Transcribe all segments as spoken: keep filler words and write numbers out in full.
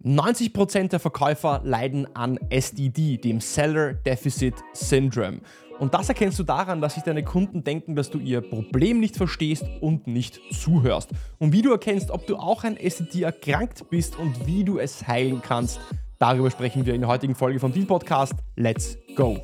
neunzig Prozent der Verkäufer leiden an S D D, dem Seller Deficit Syndrome. Und das erkennst du daran, dass sich deine Kunden denken, dass du ihr Problem nicht verstehst und nicht zuhörst. Und wie du erkennst, ob du auch an S D D erkrankt bist und wie du es heilen kannst, darüber sprechen wir in der heutigen Folge vom Deal Podcast. Let's go!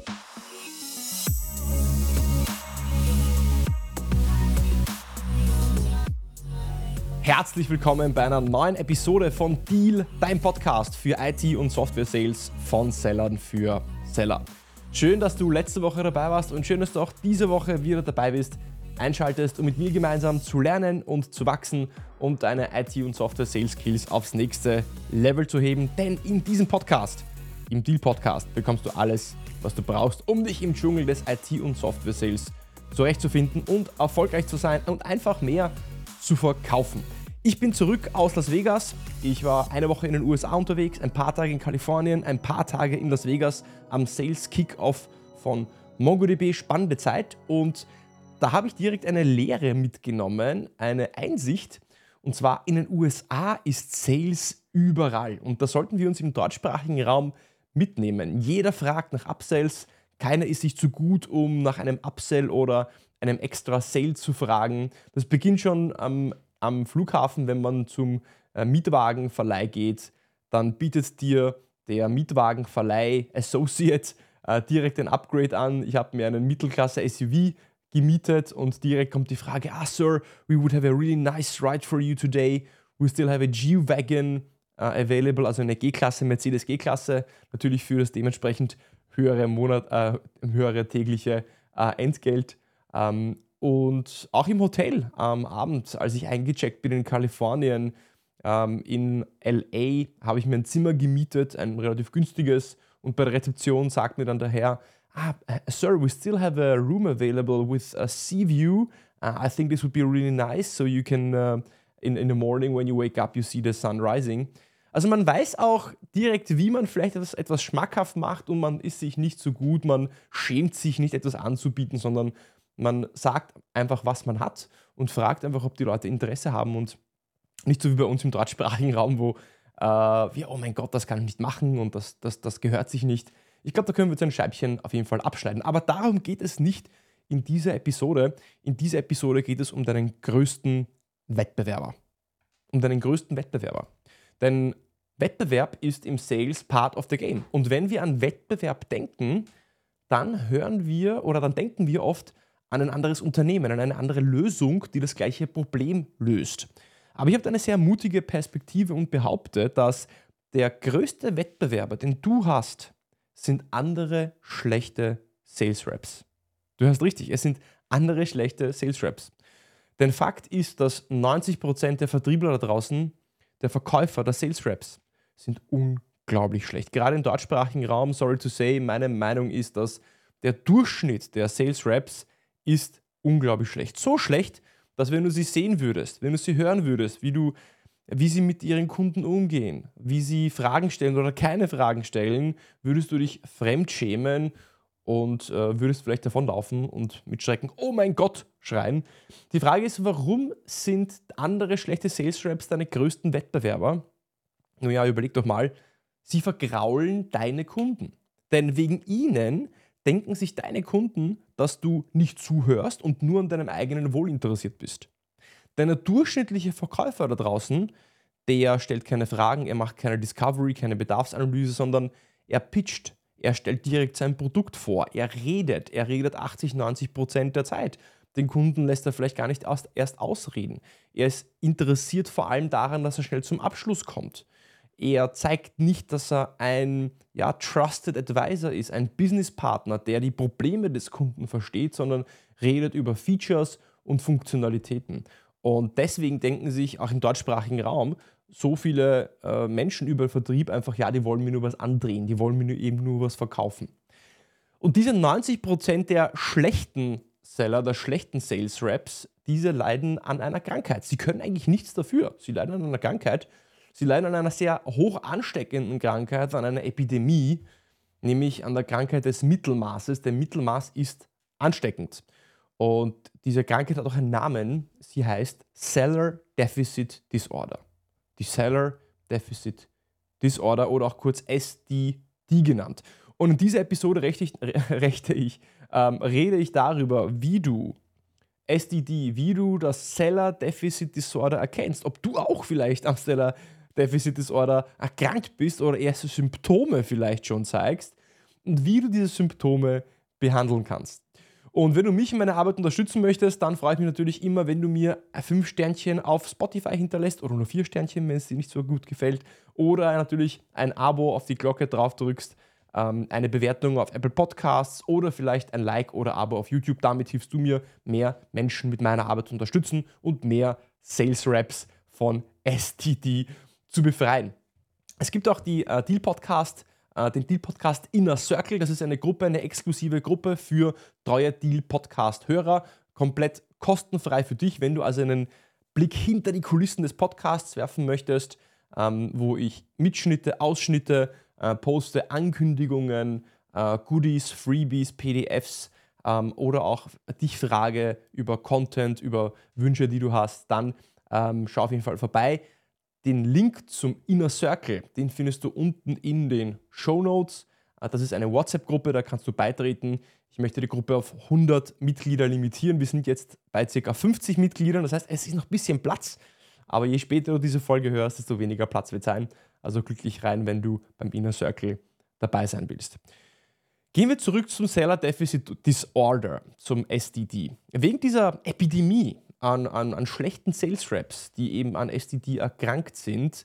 Herzlich willkommen bei einer neuen Episode von Deal, dein Podcast für I T und Software Sales von Sellern für Seller. Schön, dass du letzte Woche dabei warst und schön, dass du auch diese Woche wieder dabei bist, einschaltest, um mit mir gemeinsam zu lernen und zu wachsen und deine I T und Software Sales Skills aufs nächste Level zu heben. Denn in diesem Podcast, im Deal Podcast, bekommst du alles, was du brauchst, um dich im Dschungel des I T und Software Sales zurechtzufinden und erfolgreich zu sein und einfach mehr zu verkaufen. Ich bin zurück aus Las Vegas. Ich war eine Woche in den U S A unterwegs, ein paar Tage in Kalifornien, ein paar Tage in Las Vegas am Sales Kickoff von MongoDB. Spannende Zeit. Und da habe ich direkt eine Lehre mitgenommen, eine Einsicht. Und zwar in den U S A ist Sales überall. Und da sollten wir uns im deutschsprachigen Raum mitnehmen. Jeder fragt nach Upsells. Keiner ist sich zu gut, um nach einem Upsell oder einem extra Sale zu fragen. Das beginnt schon am, am Flughafen, wenn man zum äh, Mietwagenverleih geht. Dann bietet dir der Mietwagenverleih Associate äh, direkt ein Upgrade an. Ich habe mir einen Mittelklasse-S U V gemietet und direkt kommt die Frage, ah Sir, we would have a really nice ride for you today. We still have a G-Wagon uh, available, also eine G-Klasse, Mercedes G-Klasse, natürlich für das dementsprechend höhere, Monat, äh, höhere tägliche äh, Entgelt. Ähm, und auch im Hotel am Abend, als ich eingecheckt bin in Kalifornien, ähm, in L A, habe ich mir ein Zimmer gemietet, ein relativ günstiges, und bei der Rezeption sagt mir dann der Herr, ah, Sir, we still have a room available with a sea view. Uh, I think this would be really nice, so you can, uh, in, in the morning when you wake up, you see the sun rising. Also man weiß auch direkt, wie man vielleicht etwas, etwas schmackhaft macht und man ist sich nicht so gut, man schämt sich nicht, etwas anzubieten, sondern man sagt einfach, was man hat und fragt einfach, ob die Leute Interesse haben und nicht so wie bei uns im deutschsprachigen Raum, wo äh, wir, oh mein Gott, das kann ich nicht machen und das, das, das gehört sich nicht. Ich glaube, da können wir jetzt ein Scheibchen auf jeden Fall abschneiden. Aber darum geht es nicht in dieser Episode. In dieser Episode geht es um deinen größten Wettbewerber. Um deinen größten Wettbewerber. Denn Wettbewerb ist im Sales part of the game. Und wenn wir an Wettbewerb denken, dann hören wir oder dann denken wir oft an ein anderes Unternehmen, an eine andere Lösung, die das gleiche Problem löst. Aber ich habe eine sehr mutige Perspektive und behaupte, dass der größte Wettbewerber, den du hast, sind andere schlechte Sales Reps. Du hörst richtig, es sind andere schlechte Sales Reps. Denn Fakt ist, dass neunzig Prozent der Vertriebler da draußen, der Verkäufer, der Sales Reps, sind unglaublich schlecht. Gerade im deutschsprachigen Raum, sorry to say, meine Meinung ist, dass der Durchschnitt der Sales Reps ist unglaublich schlecht. So schlecht, dass wenn du sie sehen würdest, wenn du sie hören würdest, wie, du, wie sie mit ihren Kunden umgehen, wie sie Fragen stellen oder keine Fragen stellen, würdest du dich fremdschämen und äh, würdest vielleicht davonlaufen und mit Schrecken, oh mein Gott, schreien. Die Frage ist, warum sind andere schlechte Sales Reps deine größten Wettbewerber? Nun ja, überleg doch mal, sie vergraulen deine Kunden. Denn wegen ihnen denken sich deine Kunden, dass du nicht zuhörst und nur an deinem eigenen Wohl interessiert bist. Denn der durchschnittliche Verkäufer da draußen, der stellt keine Fragen, er macht keine Discovery, keine Bedarfsanalyse, sondern er pitcht, er stellt direkt sein Produkt vor, er redet, er redet achtzig, neunzig Prozent der Zeit. Den Kunden lässt er vielleicht gar nicht erst ausreden. Er ist interessiert vor allem daran, dass er schnell zum Abschluss kommt. Er zeigt nicht, dass er ein ja, Trusted Advisor ist, ein Businesspartner, der die Probleme des Kunden versteht, sondern redet über Features und Funktionalitäten. Und deswegen denken sich auch im deutschsprachigen Raum so viele äh, Menschen über Vertrieb einfach, ja, die wollen mir nur was andrehen, die wollen mir nur eben nur was verkaufen. Und diese neunzig Prozent der schlechten Seller, der schlechten Sales Reps, diese leiden an einer Krankheit. Sie können eigentlich nichts dafür. Sie leiden an einer Krankheit. Sie leiden an einer sehr hoch ansteckenden Krankheit, an einer Epidemie, nämlich an der Krankheit des Mittelmaßes. Der Mittelmaß ist ansteckend. Und diese Krankheit hat auch einen Namen. Sie heißt Seller Deficit Disorder. Die Seller Deficit Disorder oder auch kurz S D D genannt. Und in dieser Episode rechte ich, rechte ich, ähm, rede ich darüber, wie du S D D, wie du das Seller Deficit Disorder erkennst, ob du auch vielleicht am Seller Deficit Disorder erkrankt bist oder erste Symptome vielleicht schon zeigst und wie du diese Symptome behandeln kannst. Und wenn du mich in meiner Arbeit unterstützen möchtest, dann freue ich mich natürlich immer, wenn du mir fünf Sternchen auf Spotify hinterlässt oder nur vier Sternchen, wenn es dir nicht so gut gefällt, oder natürlich ein Abo auf die Glocke drauf drückst, ähm, eine Bewertung auf Apple Podcasts oder vielleicht ein Like oder Abo auf YouTube. Damit hilfst du mir, mehr Menschen mit meiner Arbeit zu unterstützen und mehr Sales Reps von S D D zu befreien. Es gibt auch die äh, Deal Podcast, äh, den Deal Podcast Inner Circle. Das ist eine Gruppe, eine exklusive Gruppe für treue Deal Podcast Hörer. Komplett kostenfrei für dich, wenn du also einen Blick hinter die Kulissen des Podcasts werfen möchtest, ähm, wo ich Mitschnitte, Ausschnitte äh, poste, Ankündigungen, äh, Goodies, Freebies, P D Fs ähm, oder auch dich frage über Content, über Wünsche, die du hast, dann ähm, schau auf jeden Fall vorbei. Den Link zum Inner Circle, den findest du unten in den Shownotes. Das ist eine WhatsApp-Gruppe, da kannst du beitreten. Ich möchte die Gruppe auf hundert Mitglieder limitieren. Wir sind jetzt bei ca. fünfzig Mitgliedern, das heißt, es ist noch ein bisschen Platz. Aber je später du diese Folge hörst, desto weniger Platz wird sein. Also glücklich rein, wenn du beim Inner Circle dabei sein willst. Gehen wir zurück zum Seller Deficit Disorder, zum S D D. Wegen dieser Epidemie An, an, an schlechten Sales Reps, die eben an S D D erkrankt sind,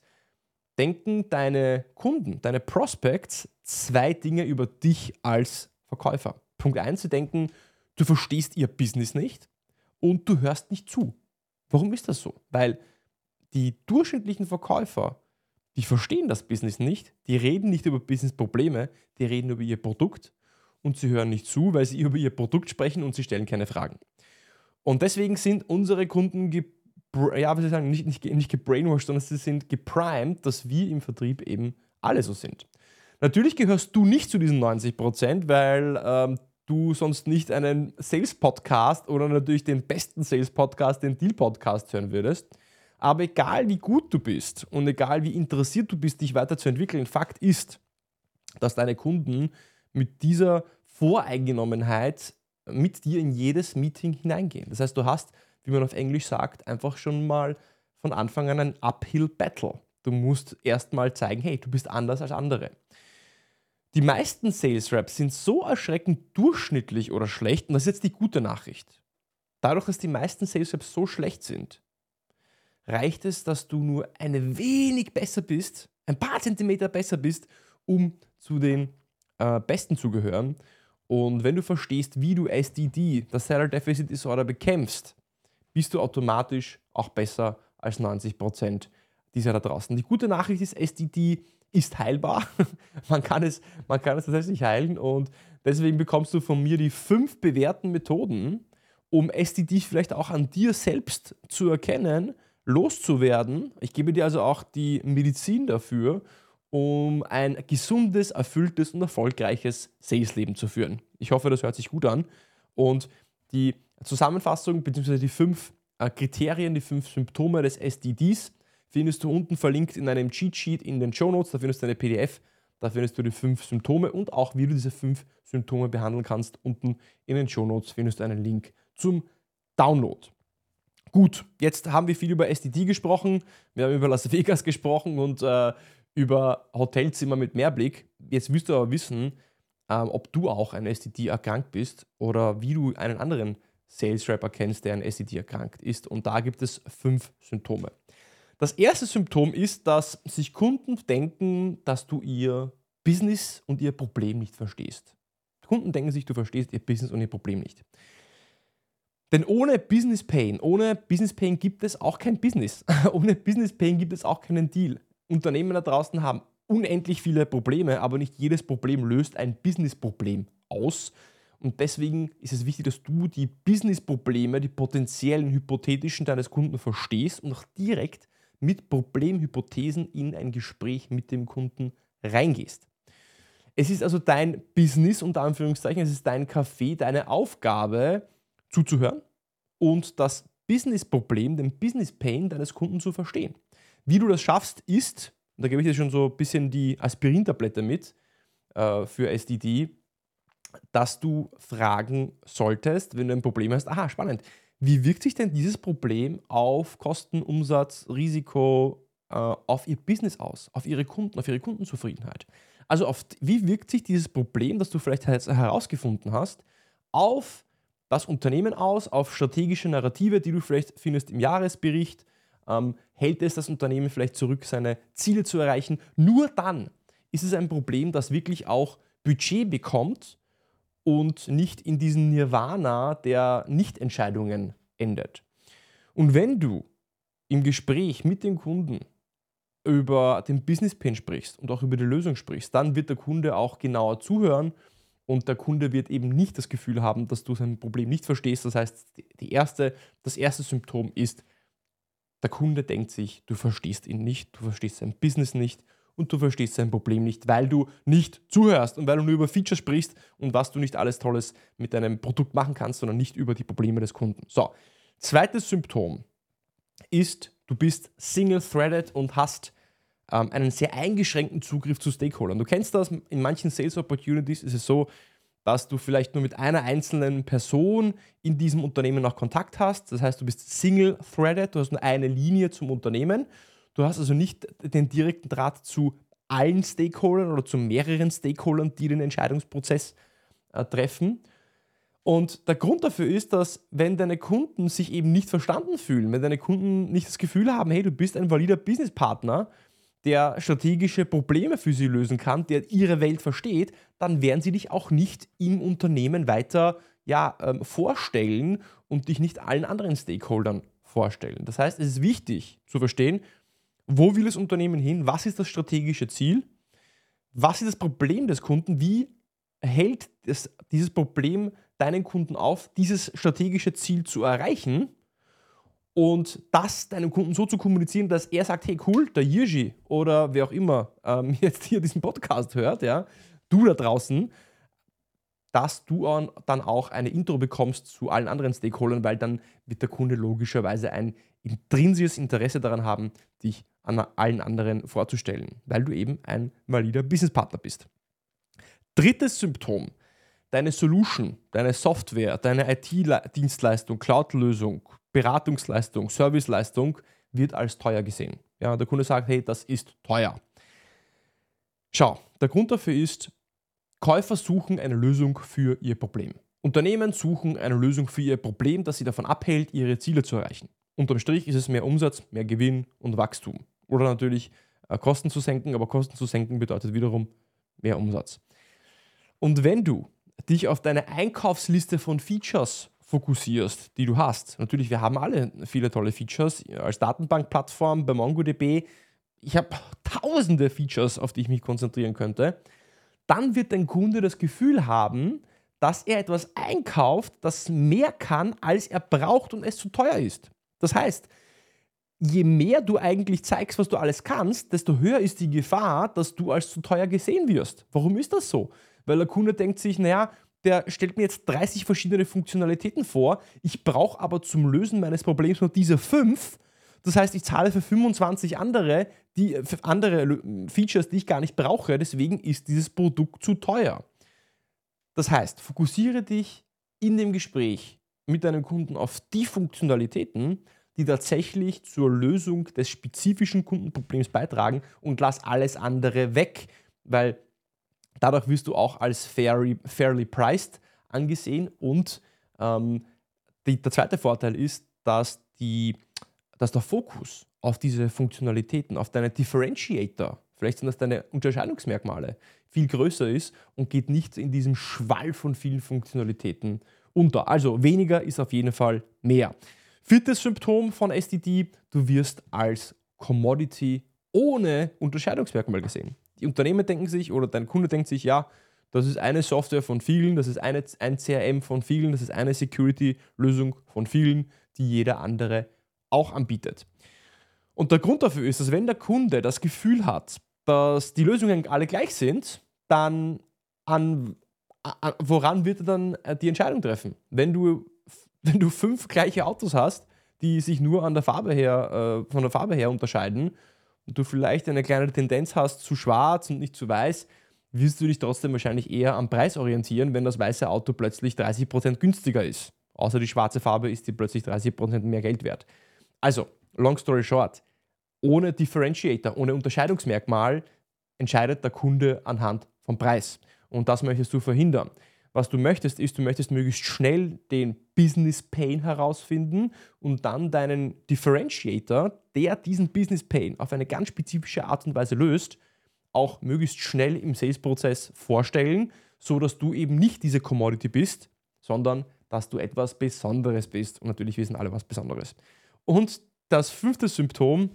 denken deine Kunden, deine Prospects zwei Dinge über dich als Verkäufer. Punkt eins, sie denken, du verstehst ihr Business nicht und du hörst nicht zu. Warum ist das so? Weil die durchschnittlichen Verkäufer, die verstehen das Business nicht, die reden nicht über Business-Probleme, die reden über ihr Produkt und sie hören nicht zu, weil sie über ihr Produkt sprechen und sie stellen keine Fragen. Und deswegen sind unsere Kunden ge- ja, wie soll ich sagen, nicht, nicht, nicht gebrainwashed, sondern sie sind geprimed, dass wir im Vertrieb eben alle so sind. Natürlich gehörst du nicht zu diesen neunzig Prozent, weil ähm, du sonst nicht einen Sales-Podcast oder natürlich den besten Sales-Podcast, den Deal-Podcast hören würdest. Aber egal wie gut du bist und egal wie interessiert du bist, dich weiterzuentwickeln, Fakt ist, dass deine Kunden mit dieser Voreingenommenheit mit dir in jedes Meeting hineingehen. Das heißt, du hast, wie man auf Englisch sagt, einfach schon mal von Anfang an ein Uphill Battle. Du musst erstmal zeigen, hey, du bist anders als andere. Die meisten Sales Reps sind so erschreckend durchschnittlich oder schlecht, und das ist jetzt die gute Nachricht. Dadurch, dass die meisten Sales Reps so schlecht sind, reicht es, dass du nur ein wenig besser bist, ein paar Zentimeter besser bist, um zu den äh, Besten zu gehören. Und wenn du verstehst, wie du S D D, das Seller Deficit Disorder, bekämpfst, bist du automatisch auch besser als neunzig Prozent dieser da draußen. Die gute Nachricht ist, S D D ist heilbar. man, kann es, man kann es tatsächlich heilen und deswegen bekommst du von mir die fünf bewährten Methoden, um S D D vielleicht auch an dir selbst zu erkennen, loszuwerden. Ich gebe dir also auch die Medizin dafür, um ein gesundes, erfülltes und erfolgreiches Sales-Leben zu führen. Ich hoffe, das hört sich gut an. Und die Zusammenfassung bzw. die fünf äh, Kriterien, die fünf Symptome des S D Ds findest du unten verlinkt in einem Cheat-Sheet in den Shownotes. Da findest du eine P D F, da findest du die fünf Symptome und auch wie du diese fünf Symptome behandeln kannst. Unten in den Shownotes findest du einen Link zum Download. Gut, jetzt haben wir viel über S D D gesprochen, wir haben über Las Vegas gesprochen und äh, über Hotelzimmer mit Mehrblick. Jetzt willst du aber wissen, ähm, ob du auch an S D D erkrankt bist oder wie du einen anderen Sales Rep erkennst, der an S D D erkrankt ist. Und da gibt es fünf Symptome. Das erste Symptom ist, dass sich Kunden denken, dass du ihr Business und ihr Problem nicht verstehst. Kunden denken sich, du verstehst ihr Business und ihr Problem nicht. Denn ohne Business Pain, ohne Business Pain gibt es auch kein Business. Ohne Business Pain gibt es auch keinen Deal. Unternehmen da draußen haben unendlich viele Probleme, aber nicht jedes Problem löst ein Business-Problem aus. Und deswegen ist es wichtig, dass du die Business-Probleme, die potenziellen, hypothetischen deines Kunden verstehst und auch direkt mit Problemhypothesen in ein Gespräch mit dem Kunden reingehst. Es ist also dein Business, unter Anführungszeichen, es ist dein Café, deine Aufgabe, zuzuhören und das Business-Problem, den Business-Pain deines Kunden zu verstehen. Wie du das schaffst, ist und da gebe ich dir schon so ein bisschen die Aspirintablette mit äh, für S D D, dass du fragen solltest, wenn du ein Problem hast, aha, spannend, wie wirkt sich denn dieses Problem auf Kosten, Umsatz, Risiko, äh, auf ihr Business aus, auf ihre Kunden, auf ihre Kundenzufriedenheit? Also auf, wie wirkt sich dieses Problem, das du vielleicht jetzt herausgefunden hast, auf das Unternehmen aus, auf strategische Narrative, die du vielleicht findest im Jahresbericht, ähm, hält es das Unternehmen vielleicht zurück, seine Ziele zu erreichen? Nur dann ist es ein Problem, das wirklich auch Budget bekommt und nicht in diesen Nirvana der Nichtentscheidungen endet. Und wenn du im Gespräch mit dem Kunden über den Business Pain sprichst und auch über die Lösung sprichst, dann wird der Kunde auch genauer zuhören und der Kunde wird eben nicht das Gefühl haben, dass du sein Problem nicht verstehst. Das heißt, die erste, das erste Symptom ist, der Kunde denkt sich, du verstehst ihn nicht, du verstehst sein Business nicht und du verstehst sein Problem nicht, weil du nicht zuhörst und weil du nur über Features sprichst und was du nicht alles Tolles mit deinem Produkt machen kannst, sondern nicht über die Probleme des Kunden. So, zweites Symptom ist, du bist single-threaded und hast ähm, einen sehr eingeschränkten Zugriff zu Stakeholdern. Du kennst das, in manchen Sales Opportunities ist es so, dass du vielleicht nur mit einer einzelnen Person in diesem Unternehmen noch Kontakt hast. Das heißt, du bist single-threaded, du hast nur eine Linie zum Unternehmen. Du hast also nicht den direkten Draht zu allen Stakeholdern oder zu mehreren Stakeholdern, die den Entscheidungsprozess äh, treffen. Und der Grund dafür ist, dass wenn deine Kunden sich eben nicht verstanden fühlen, wenn deine Kunden nicht das Gefühl haben, hey, du bist ein valider Businesspartner, der strategische Probleme für sie lösen kann, der ihre Welt versteht, dann werden sie dich auch nicht im Unternehmen weiter ja, ähm, vorstellen und dich nicht allen anderen Stakeholdern vorstellen. Das heißt, es ist wichtig zu verstehen, wo will das Unternehmen hin, was ist das strategische Ziel, was ist das Problem des Kunden, wie hält es, dieses Problem deinen Kunden auf, dieses strategische Ziel zu erreichen und das deinem Kunden so zu kommunizieren, dass er sagt, hey cool, der Jirschi oder wer auch immer ähm, jetzt hier diesen Podcast hört, ja, du da draußen, dass du dann auch eine Intro bekommst zu allen anderen Stakeholdern, weil dann wird der Kunde logischerweise ein intrinsisches Interesse daran haben, dich an allen anderen vorzustellen, weil du eben ein valider Businesspartner bist. Drittes Symptom, deine Solution, deine Software, deine I T-Dienstleistung, Cloud-Lösung, Beratungsleistung, Serviceleistung wird als teuer gesehen. Ja, der Kunde sagt, hey, das ist teuer. Schau, der Grund dafür ist, Käufer suchen eine Lösung für ihr Problem. Unternehmen suchen eine Lösung für ihr Problem, das sie davon abhält, ihre Ziele zu erreichen. Unterm Strich ist es mehr Umsatz, mehr Gewinn und Wachstum. Oder natürlich äh, Kosten zu senken, aber Kosten zu senken bedeutet wiederum mehr Umsatz. Und wenn du dich auf deine Einkaufsliste von Features fokussierst, die du hast, natürlich, wir haben alle viele tolle Features als Datenbankplattform bei MongoDB, ich habe tausende Features, auf die ich mich konzentrieren könnte, dann wird dein Kunde das Gefühl haben, dass er etwas einkauft, das mehr kann, als er braucht und es zu teuer ist. Das heißt, je mehr du eigentlich zeigst, was du alles kannst, desto höher ist die Gefahr, dass du als zu teuer gesehen wirst. Warum ist das so? Weil der Kunde denkt sich, naja, der stellt mir jetzt dreißig verschiedene Funktionalitäten vor, ich brauche aber zum Lösen meines Problems nur diese fünf. Das heißt, ich zahle für fünfundzwanzig andere, die, für andere Features, die ich gar nicht brauche, deswegen ist dieses Produkt zu teuer. Das heißt, fokussiere dich in dem Gespräch mit deinem Kunden auf die Funktionalitäten, die tatsächlich zur Lösung des spezifischen Kundenproblems beitragen und lass alles andere weg, weil dadurch wirst du auch als fairly, fairly priced angesehen und ähm, die, der zweite Vorteil ist, dass, die, dass der Fokus auf diese Funktionalitäten, auf deine Differentiator, vielleicht sind das deine Unterscheidungsmerkmale, viel größer ist und geht nicht in diesem Schwall von vielen Funktionalitäten unter. Also weniger ist auf jeden Fall mehr. Viertes Symptom von S D D, du wirst als Commodity ohne Unterscheidungsmerkmal gesehen. Die Unternehmen denken sich oder dein Kunde denkt sich, ja, das ist eine Software von vielen, das ist eine, ein C R M von vielen, das ist eine Security-Lösung von vielen, die jeder andere auch anbietet. Und der Grund dafür ist, dass wenn der Kunde das Gefühl hat, dass die Lösungen alle gleich sind, dann an, an, woran wird er dann die Entscheidung treffen? Wenn du, wenn du fünf gleiche Autos hast, die sich nur an der Farbe her, äh, von der Farbe her unterscheiden, und du vielleicht eine kleine Tendenz hast zu schwarz und nicht zu weiß, wirst du dich trotzdem wahrscheinlich eher am Preis orientieren, wenn das weiße Auto plötzlich dreißig Prozent günstiger ist. Außer die schwarze Farbe ist dir plötzlich dreißig Prozent mehr Geld wert. Also, long story short, ohne Differentiator, ohne Unterscheidungsmerkmal entscheidet der Kunde anhand vom Preis. Und das möchtest du verhindern. Was du möchtest, ist, du möchtest möglichst schnell den Business Pain herausfinden und dann deinen Differentiator, der diesen Business Pain auf eine ganz spezifische Art und Weise löst, auch möglichst schnell im Sales-Prozess vorstellen, so dass du eben nicht diese Commodity bist, sondern dass du etwas Besonderes bist. Und natürlich wissen alle was Besonderes. Und das fünfte Symptom,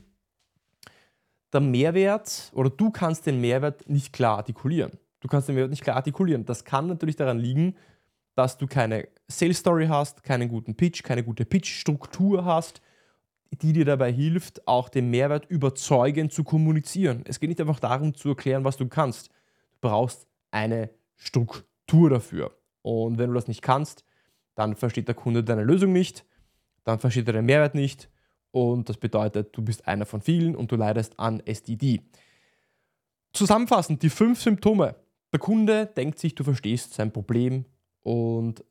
der Mehrwert, oder du kannst den Mehrwert nicht klar artikulieren. Du kannst den Mehrwert nicht klar artikulieren. Das kann natürlich daran liegen, dass du keine Sales Story hast, keinen guten Pitch, keine gute Pitch-Struktur hast, die dir dabei hilft, auch den Mehrwert überzeugend zu kommunizieren. Es geht nicht einfach darum, zu erklären, was du kannst. Du brauchst eine Struktur dafür. Und wenn du das nicht kannst, dann versteht der Kunde deine Lösung nicht, dann versteht er den Mehrwert nicht und das bedeutet, du bist einer von vielen und du leidest an S D D. Zusammenfassend, die fünf Symptome. Der Kunde denkt sich, du verstehst sein Problem und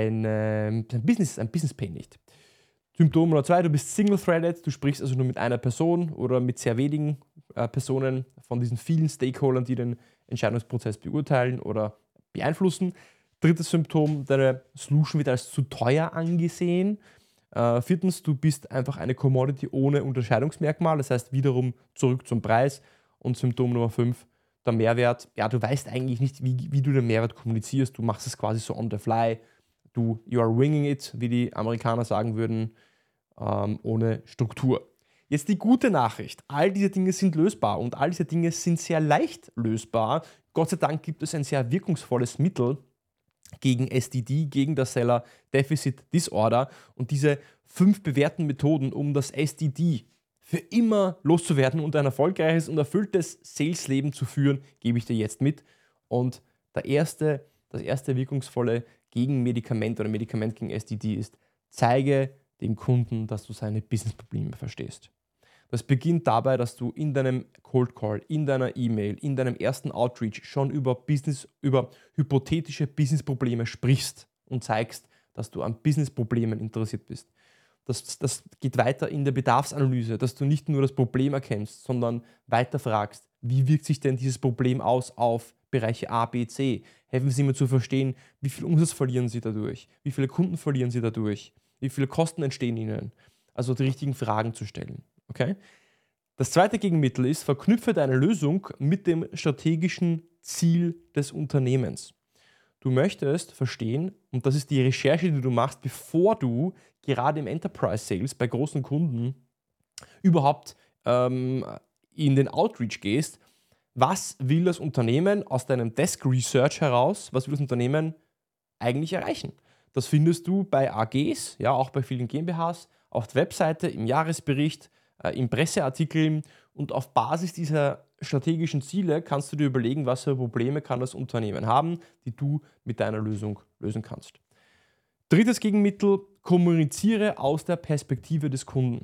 seine, sein Business, sein Business Pain nicht. Symptom Nummer zwei, du bist single-threaded, du sprichst also nur mit einer Person oder mit sehr wenigen äh, Personen von diesen vielen Stakeholdern, die den Entscheidungsprozess beurteilen oder beeinflussen. Drittes Symptom, deine Solution wird als zu teuer angesehen. Äh, viertens, du bist einfach eine Commodity ohne Unterscheidungsmerkmal, das heißt wiederum zurück zum Preis. Und Symptom Nummer fünf, der Mehrwert, ja, du weißt eigentlich nicht, wie, wie du den Mehrwert kommunizierst, du machst es quasi so on the fly, du, you are winging it, wie die Amerikaner sagen würden, ähm, ohne Struktur. Jetzt die gute Nachricht, all diese Dinge sind lösbar und all diese Dinge sind sehr leicht lösbar. Gott sei Dank gibt es ein sehr wirkungsvolles Mittel gegen S D D, gegen das Seller Deficit Disorder und diese fünf bewährten Methoden, um das S D D für immer loszuwerden und ein erfolgreiches und erfülltes Sales-Leben zu führen, gebe ich dir jetzt mit. Und der erste, das erste wirkungsvolle Gegenmedikament oder Medikament gegen S D D ist, zeige dem Kunden, dass du seine Business-Probleme verstehst. Das beginnt dabei, dass du in deinem Cold Call, in deiner E-Mail, in deinem ersten Outreach schon über Business, über hypothetische Business-Probleme sprichst und zeigst, dass du an Business-Problemen interessiert bist. Das, das geht weiter in der Bedarfsanalyse, dass du nicht nur das Problem erkennst, sondern weiter fragst, wie wirkt sich denn dieses Problem aus auf Bereiche A, B, C? Helfen Sie mir zu verstehen, wie viel Umsatz verlieren Sie dadurch? Wie viele Kunden verlieren Sie dadurch? Wie viele Kosten entstehen Ihnen? Also die richtigen Fragen zu stellen. Okay? Das zweite Gegenmittel ist, verknüpfe deine Lösung mit dem strategischen Ziel des Unternehmens. Du möchtest verstehen, und das ist die Recherche, die du machst, bevor du gerade im Enterprise Sales bei großen Kunden überhaupt ähm, in den Outreach gehst, was will das Unternehmen aus deinem Desk Research heraus, was will das Unternehmen eigentlich erreichen? Das findest du bei A Gs, ja auch bei vielen GmbHs, auf der Webseite, im Jahresbericht, äh, in Presseartikeln und auf Basis dieser strategischen Ziele kannst du dir überlegen, was für Probleme kann das Unternehmen haben, die du mit deiner Lösung lösen kannst. Drittes Gegenmittel, kommuniziere aus der Perspektive des Kunden.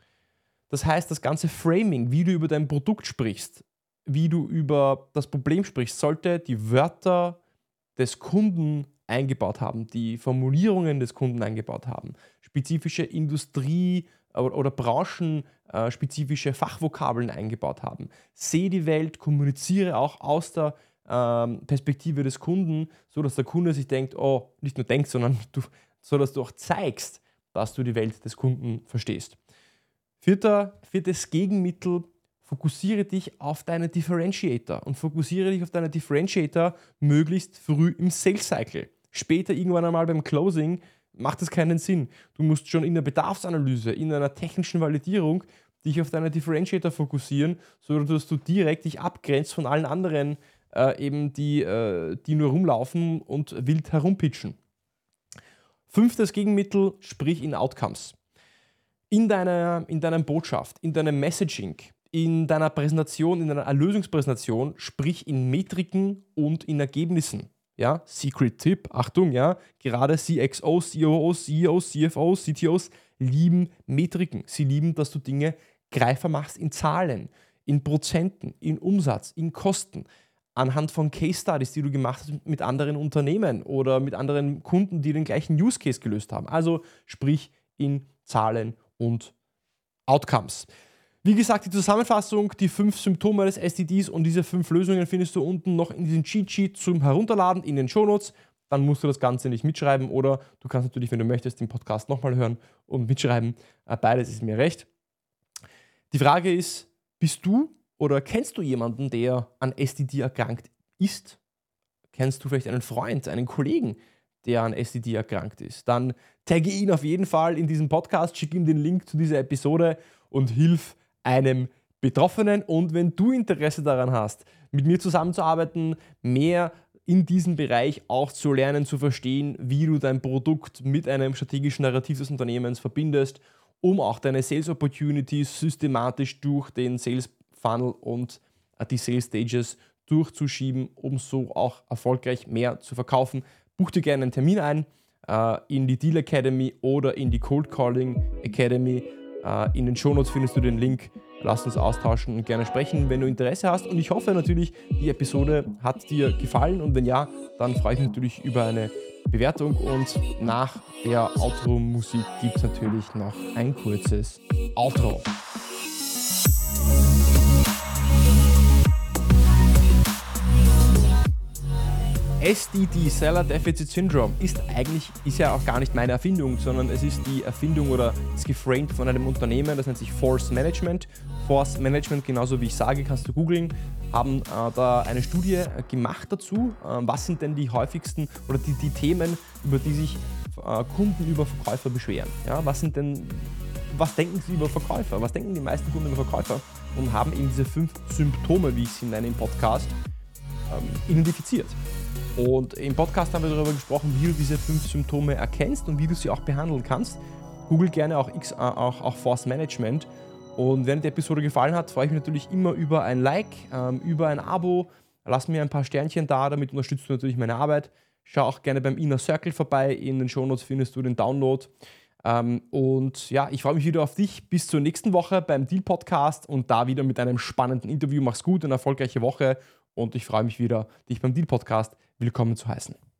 Das heißt, das ganze Framing, wie du über dein Produkt sprichst, wie du über das Problem sprichst, sollte die Wörter des Kunden eingebaut haben, die Formulierungen des Kunden eingebaut haben, spezifische Industrie- oder, oder branchenspezifische Fachvokabeln eingebaut haben. Sehe die Welt, kommuniziere auch aus der ähm, Perspektive des Kunden, so dass der Kunde sich denkt, oh, nicht nur denkt, sondern du, so dass du auch zeigst, dass du die Welt des Kunden verstehst. Vierter, viertes Gegenmittel, fokussiere dich auf deine Differentiator und fokussiere dich auf deine Differentiator möglichst früh im Sales Cycle. Später irgendwann einmal beim Closing macht es keinen Sinn. Du musst schon in der Bedarfsanalyse, in einer technischen Validierung dich auf deine Differentiator fokussieren, sodass du direkt dich abgrenzt von allen anderen, äh, eben die, äh, die nur rumlaufen und wild herumpitchen. Fünftes Gegenmittel, sprich in Outcomes. In deiner, in deiner Botschaft, in deinem Messaging, in deiner Präsentation, in deiner Erlösungspräsentation, sprich in Metriken und in Ergebnissen. Ja, Secret Tipp, Achtung, ja, gerade C X Os, C O Os, C E Os, C F Os, C T Os lieben Metriken. Sie lieben, dass du Dinge greifbar machst in Zahlen. in Prozenten, in Umsatz, in Kosten, anhand von Case Studies, die du gemacht hast mit anderen Unternehmen oder mit anderen Kunden, die den gleichen Use Case gelöst haben. Also sprich in Zahlen und Outcomes. Wie gesagt, die Zusammenfassung, die fünf Symptome des S T Ds und diese fünf Lösungen findest du unten noch in diesem Cheat Sheet zum Herunterladen in den Shownotes. Dann musst du das Ganze nicht mitschreiben oder du kannst natürlich, wenn du möchtest, den Podcast nochmal hören und mitschreiben. Beides ist mir recht. Die Frage ist, bist du oder kennst du jemanden, der an S T D erkrankt ist? Kennst du vielleicht einen Freund, einen Kollegen, der an S T D erkrankt ist? Dann tagge ihn auf jeden Fall in diesem Podcast, schick ihm den Link zu dieser Episode und hilf einem Betroffenen. Und wenn du Interesse daran hast, mit mir zusammenzuarbeiten, mehr in diesem Bereich auch zu lernen, zu verstehen, wie du dein Produkt mit einem strategischen Narrativ des Unternehmens verbindest, um auch deine Sales Opportunities systematisch durch den Sales Funnel und die Sales Stages durchzuschieben, um so auch erfolgreich mehr zu verkaufen. Buch dir gerne einen Termin ein äh, in die Deal Academy oder in die Cold Calling Academy. Äh, in den Shownotes findest du den Link. Lass uns austauschen und gerne sprechen, wenn du Interesse hast. Und ich hoffe natürlich, die Episode hat dir gefallen. Und wenn ja, dann freue ich mich natürlich über eine Bewertung. Und nach der Outro-Musik gibt es natürlich noch ein kurzes Outro. S D D, Seller Deficit Syndrome, ist eigentlich, ist ja auch gar nicht meine Erfindung, sondern es ist die Erfindung oder ist geframed von einem Unternehmen, das nennt sich Force Management. Force Management, genauso wie ich sage, kannst du googeln, haben äh, da eine Studie äh, gemacht dazu. Äh, was sind denn die häufigsten oder die, die Themen, über die sich äh, Kunden über Verkäufer beschweren? Ja, was sind denn, was denken sie über Verkäufer? Was denken die meisten Kunden über Verkäufer? Und haben eben diese fünf Symptome, wie ich sie nenne im Podcast, ähm, identifiziert. Und im Podcast haben wir darüber gesprochen, wie du diese fünf Symptome erkennst und wie du sie auch behandeln kannst. Google gerne auch, X, äh, auch, auch Force Management. Und wenn dir die Episode gefallen hat, freue ich mich natürlich immer über ein Like, ähm, über ein Abo. Lass mir ein paar Sternchen da, damit unterstützt du natürlich meine Arbeit. Schau auch gerne beim Inner Circle vorbei. In den Shownotes findest du den Download. Ähm, und ja, ich freue mich wieder auf dich. Bis zur nächsten Woche beim Deal Podcast und da wieder mit einem spannenden Interview. Mach's gut, eine erfolgreiche Woche. Und ich freue mich wieder, dich beim Deal Podcast willkommen zu heißen.